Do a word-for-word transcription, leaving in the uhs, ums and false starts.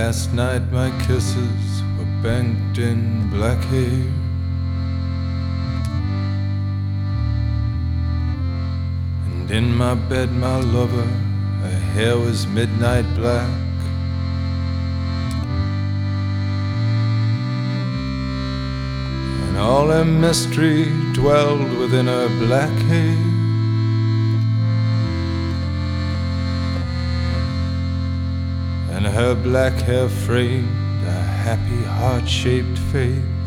Last night my kisses were banked in black hair, and in my bed my lover, her hair was midnight black. And all her mystery dwelled within her black hair. And her black hair framed a happy heart-shaped face.